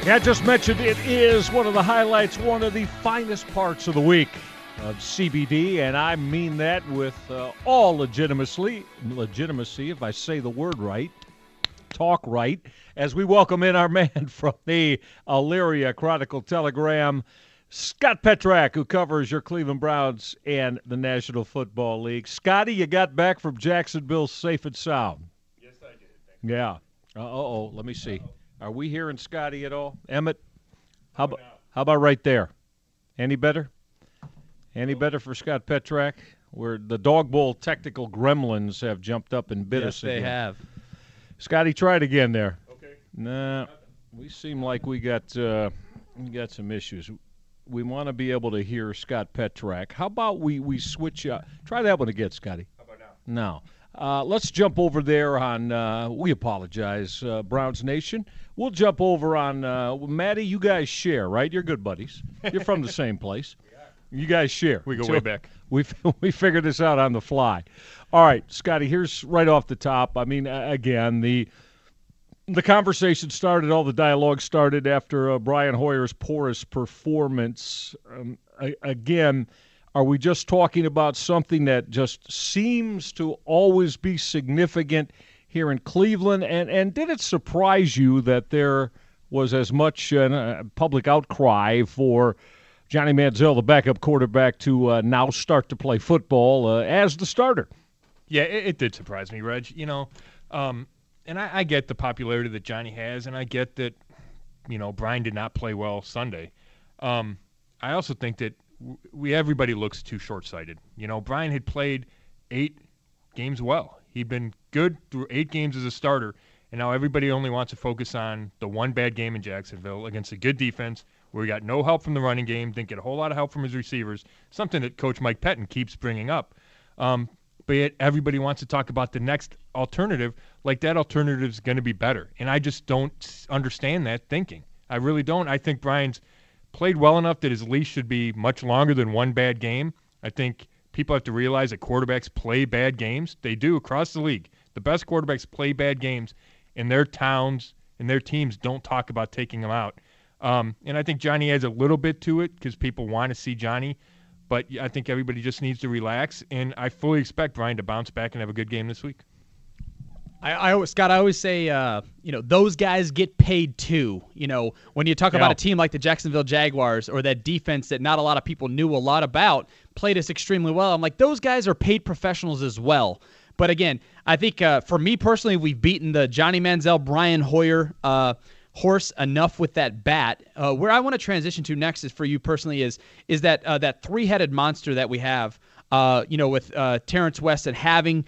Yeah, I just mentioned it is one of the highlights, one of the finest parts of the week of CBD, and I mean that with all legitimacy, if I say the word right, talk right, as we welcome in our man from the Elyria Chronicle-Telegram, Scott Petrak, who covers your Cleveland Browns and the National Football League. Scotty, you got back from Jacksonville safe and sound. Yes, I did. Yeah. Let me see. Are we hearing Scotty at all? Emmett, how about right there? Any better? Any better for Scott Petrak? Where the Dog Bowl technical gremlins have jumped up and bit us again. Yes, they have. Scotty, try it again there. Okay. Nah, we seem like we got some issues. We want to be able to hear Scott Petrak. How about we switch up? Try that one again, Scotty. How about now? No. Let's jump over there on, we apologize, Browns Nation. We'll jump over on, Maddie, you guys share, right? You're good buddies. You're from the same place. You guys share. We go way back. We figured this out on the fly. All right, Scotty, here's right off the top. I mean, again, the conversation started, all the dialogue started after Brian Hoyer's porous performance. Again, are we just talking about something that just seems to always be significant here in Cleveland? And did it surprise you that there was as much public outcry for Johnny Manziel, the backup quarterback, to now start to play football as the starter? Yeah, it did surprise me, Reg. You know, and I get the popularity that Johnny has, and I get that, you know, Brian did not play well Sunday. I also think that everybody looks too short-sighted. You know, Brian had played 8 games well. He'd been good through 8 games as a starter, and now everybody only wants to focus on the one bad game in Jacksonville against a good defense where he got no help from the running game, didn't get a whole lot of help from his receivers, something that Coach Mike Pettin keeps bringing up. But yet everybody wants to talk about the next alternative like that alternative is going to be better. And I just don't understand that thinking. I really don't. I think Brian's played well enough that his leash should be much longer than one bad game. I think people have to realize that quarterbacks play bad games. They do across the league. The best quarterbacks play bad games, and their towns and their teams don't talk about taking them out. And I think Johnny adds a little bit to it because people want to see Johnny. But I think everybody just needs to relax, and I fully expect Brian to bounce back and have a good game this week. Scott, I always say, those guys get paid too. You know, when you talk about a team like the Jacksonville Jaguars or that defense that not a lot of people knew a lot about, played us extremely well. I'm like, those guys are paid professionals as well. But again, I think for me personally, we've beaten the Johnny Manziel, Brian Hoyer horse enough with that bat. Where I want to transition to next is for you personally is that three-headed monster that we have, with Terrence West and having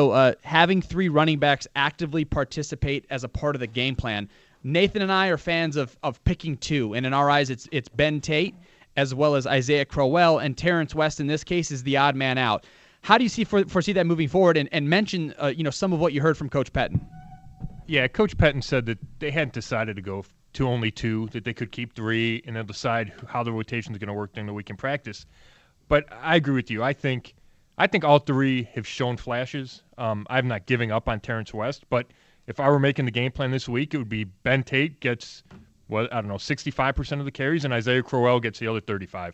3 running backs actively participate as a part of the game plan. Nathan and I are fans of picking 2, and in our eyes, it's Ben Tate as well as Isaiah Crowell, and Terrence West in this case is the odd man out. How do you foresee that moving forward? And mention some of what you heard from Coach Pettin. Yeah, Coach Pettin said that they hadn't decided to go to only 2, that they could keep 3, and they'll decide how the rotation is going to work during the week in practice. But I agree with you. I think all 3 have shown flashes. I'm not giving up on Terrence West, but if I were making the game plan this week, it would be Ben Tate gets, 65% of the carries, and Isaiah Crowell gets the other 35.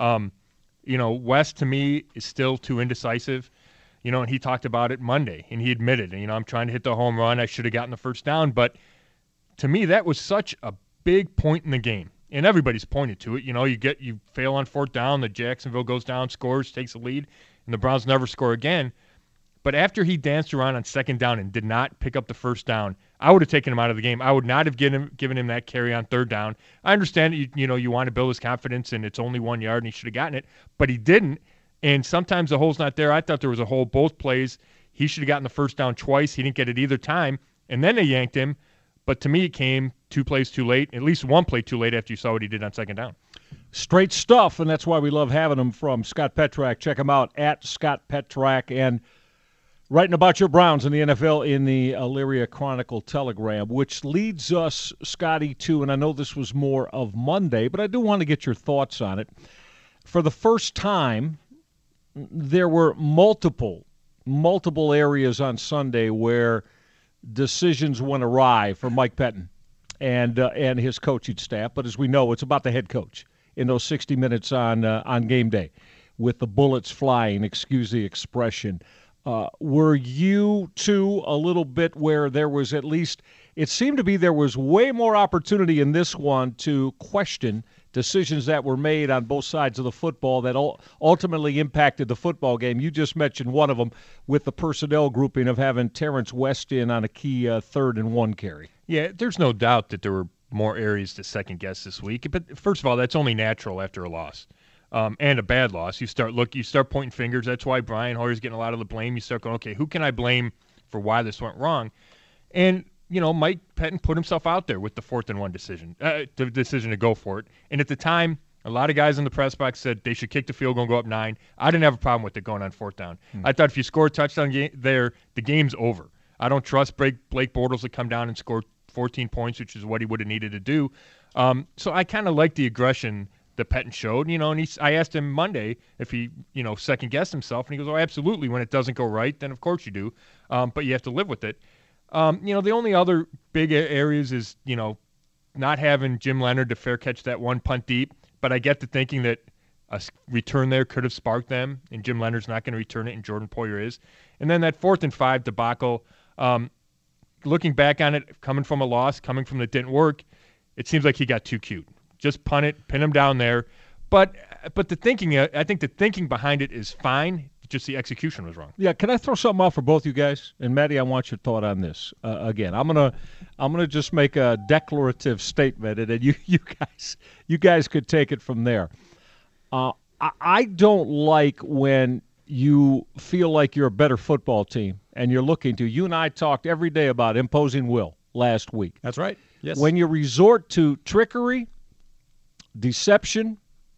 West to me is still too indecisive. And he talked about it Monday, and he admitted, I'm trying to hit the home run. I should have gotten the first down. But to me, that was such a big point in the game. And everybody's pointed to it. You fail on 4th down, the Jacksonville goes down, scores, takes the lead, and the Browns never score again. But after he danced around on 2nd down and did not pick up the first down, I would have taken him out of the game. I would not have given him that carry on 3rd down. I understand you want to build his confidence, and it's only 1 yard, and he should have gotten it. But he didn't. And sometimes the hole's not there. I thought there was a hole both plays. He should have gotten the first down twice. He didn't get it either time. And then they yanked him. But to me, it came 2 plays too late, at least 1 play too late after you saw what he did on 2nd down. Straight stuff, and that's why we love having him from Scott Petrak. Check him out at Scott Petrak. And writing about your Browns in the NFL in the Elyria Chronicle-Telegram, which leads us, Scotty, to, and I know this was more of Monday, but I do want to get your thoughts on it. For the first time, there were multiple areas on Sunday where decisions went awry for Mike Pettin. and his coaching staff. But as we know, it's about the head coach in those 60 minutes on game day with the bullets flying, excuse the expression. Were you, too, a little bit where there was at least – it seemed to be there was way more opportunity in this one to question decisions that were made on both sides of the football that ultimately impacted the football game. You just mentioned one of them with the personnel grouping of having Terrence West in on a key 3rd and 1 carry. Yeah, there's no doubt that there were more areas to second-guess this week. But first of all, that's only natural after a loss. And a bad loss. You start pointing fingers. That's why Brian Hoyer's getting a lot of the blame. You start going, okay, who can I blame for why this went wrong? And, Mike Pettine put himself out there with the 4th and 1 decision, the decision to go for it. And at the time, a lot of guys in the press box said they should kick the field goal and go up 9. I didn't have a problem with it going on 4th down. I thought if you score a touchdown there, the game's over. I don't trust Blake Bortles to come down and score 14 points, which is what he would have needed to do. So I kind of like the aggression that Pettine showed, and I asked him Monday if he, second-guessed himself, and he goes, oh, absolutely. When it doesn't go right, then of course you do, but you have to live with it. The only other big areas is, not having Jim Leonard to fair catch that one punt deep, but I get to thinking that a return there could have sparked them, and Jim Leonard's not going to return it, and Jordan Poyer is. And then that 4th and 5 debacle, looking back on it, coming from a loss, coming from the didn't work, it seems like he got too cute. Just punt it, pin him down there. But the thinking, I think the thinking behind it is fine. Just the execution was wrong. Yeah, can I throw something out for both you guys? And Maddie, I want your thought on this. Again, I'm gonna just make a declarative statement, and then you guys could take it from there. I don't like when you feel like you're a better football team and you're looking to. You and I talked every day about imposing will last week. That's right. Yes. When you resort to trickery, deception,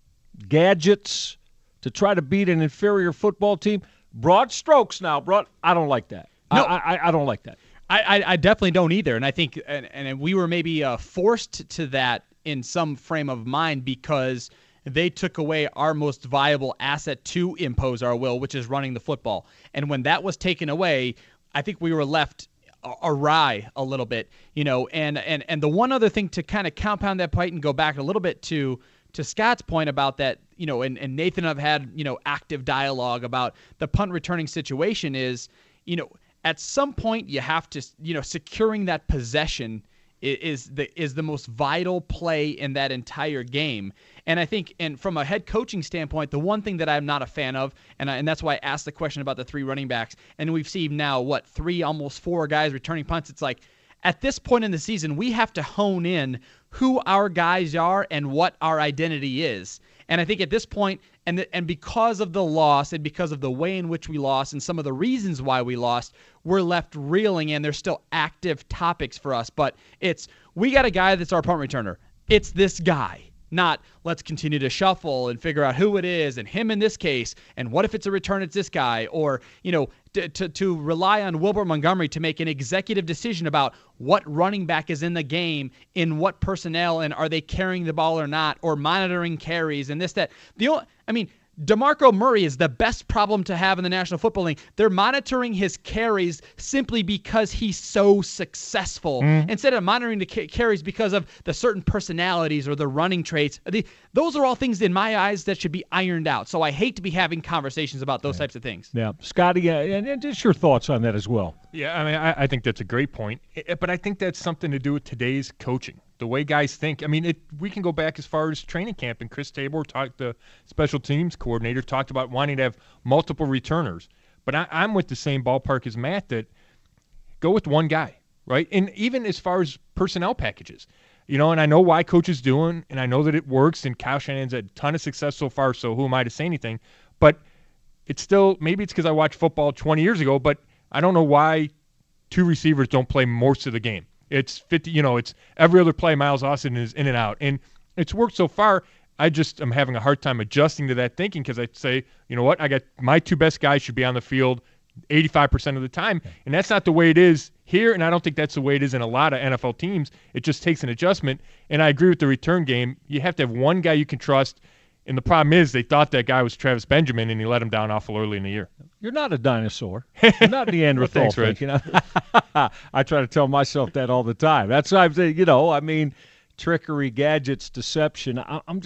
gadgets to try to beat an inferior football team, broad strokes now. I don't like that. No. I don't like that. I definitely don't either. And I think and we were maybe forced to that in some frame of mind because they took away our most viable asset to impose our will, which is running the football. And when that was taken away, I think we were left awry a little bit, and the one other thing to kind of compound that point and go back a little bit to Scott's point about that, and Nathan and I've had, active dialogue about the punt returning situation is, at some point you have to, securing that possession is the most vital play in that entire game. And I think, and from a head coaching standpoint, the one thing that I'm not a fan of, and that's why I asked the question about the 3 running backs, and we've seen now, 3, almost 4 guys returning punts. It's like, at this point in the season, we have to hone in who our guys are and what our identity is. And I think at this point, and because of the loss and because of the way in which we lost and some of the reasons why we lost, we're left reeling, and there's still active topics for us. But we got a guy that's our punt returner. It's this guy. Not let's continue to shuffle and figure out who it is and him in this case, and what if it's a return, it's this guy, or to rely on Wilbert Montgomery to make an executive decision about what running back is in the game, in what personnel, and are they carrying the ball or not, or monitoring carries and this, that. DeMarco Murray is the best problem to have in the National Football League. They're monitoring his carries simply because he's so successful, instead of monitoring the carries because of the certain personalities or the running traits. Those are all things in my eyes that should be ironed out. So I hate to be having conversations about those types of things. Yeah, Scotty, and just your thoughts on that as well. Yeah, I think that's a great point. But I think that's something to do with today's coaching, the way guys think. We can go back as far as training camp, and Chris Tabor, the special teams coordinator, talked about wanting to have multiple returners. But I'm with the same ballpark as Matt, that go with one guy, right? And even as far as personnel packages, and I know why coaches doing, and I know that it works, and Kyle Shanahan's had a ton of success so far, so who am I to say anything? But it's still, maybe it's because I watched football 20 years ago, but I don't know why 2 receivers don't play most of the game. It's 50, it's every other play Miles Austin is in and out. And it's worked so far. I'm having a hard time adjusting to that thinking, because I say, you know what, I got my 2 best guys should be on the field 85% of the time. And that's not the way it is here, and I don't think that's the way it is in a lot of NFL teams. It just takes an adjustment. And I agree with the return game. You have to have one guy you can trust. And the problem is they thought that guy was Travis Benjamin, and he let him down awful early in the year. You're not a dinosaur. You're not Neanderthal. Well, thanks, Rich. You know? I try to tell myself that all the time. That's why I'm saying, I mean, trickery, gadgets, deception.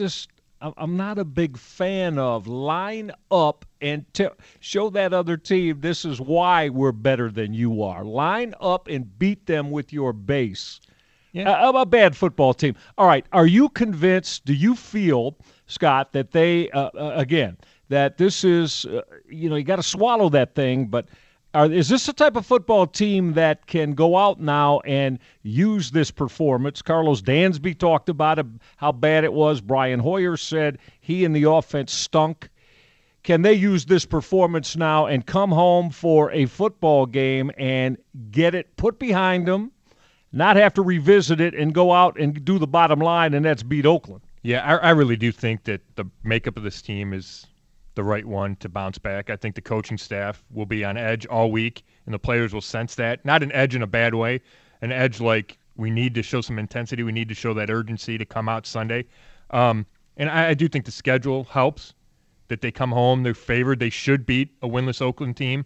I'm not a big fan of line up and show that other team this is why we're better than you are. Line up and beat them with your base. Yeah. A bad football team. All right. Are you convinced? Do you feel, Scott, that they again that this is you got to swallow that thing, but is this the type of football team that can go out now and use this performance? Carlos Dansby talked about it, how bad it was. Brian Hoyer said he and the offense stunk. Can they use this performance now and come home for a football game and get it put behind them, not have to revisit it and go out and do the bottom line, and that's beat Oakland? Yeah, I really do think that the makeup of this team is the right one to bounce back. I think the coaching staff will be on edge all week, and the players will sense that. Not an edge in a bad way, an edge like we need to show some intensity. We need to show that urgency to come out Sunday. And I do think the schedule helps, that they come home. They're favored. They should beat a winless Oakland team.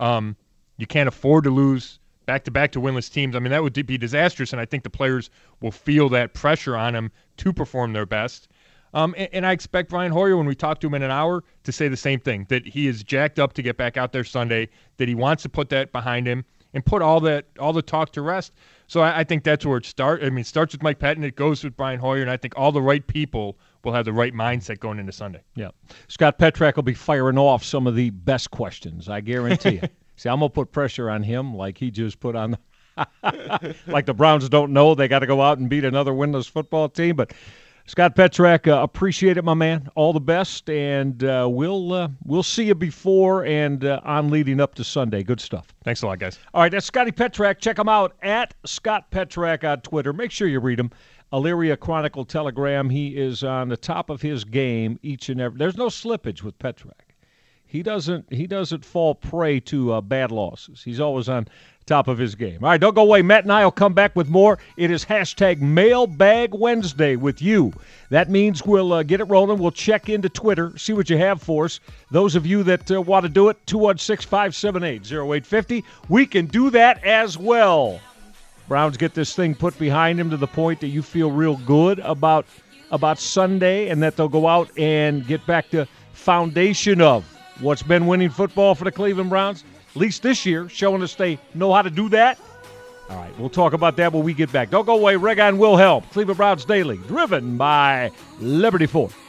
You can't afford to lose back-to-back to winless teams. I mean, that would be disastrous, and I think the players will feel that pressure on them to perform their best. And I expect Brian Hoyer, when we talk to him in an hour, to say the same thing, that he is jacked up to get back out there Sunday, that he wants to put that behind him and put all the talk to rest. So I think that's where it starts. I mean, it starts with Mike Pettin. It goes with Brian Hoyer, and I think all the right people will have the right mindset going into Sunday. Yeah. Scott Petrak will be firing off some of the best questions, I guarantee you. See, I'm going to put pressure on him like he just put on like the Browns don't know they got to go out and beat another winless football team. But Scott Petrak, appreciate it, my man. All the best, and we'll see you before and on leading up to Sunday. Good stuff. Thanks a lot, guys. All right, that's Scotty Petrak. Check him out at Scott Petrak on Twitter. Make sure you read him. Elyria Chronicle Telegram. He is on the top of his game each and every. There's no slippage with Petrak. He doesn't fall prey to bad losses. He's always on top of his game. All right, don't go away. Matt and I will come back with more. It is #Mailbag Wednesday with you. That means we'll get it rolling. We'll check into Twitter, see what you have for us. Those of you that want to do it, 216-578-0850. We can do that as well. Browns get this thing put behind him to the point that you feel real good about Sunday, and that they'll go out and get back to foundation of what's been winning football for the Cleveland Browns, at least this year, showing us they know how to do that. All right, we'll talk about that when we get back. Don't go away. Regan Wilhelm, Cleveland Browns Daily, driven by Liberty Ford.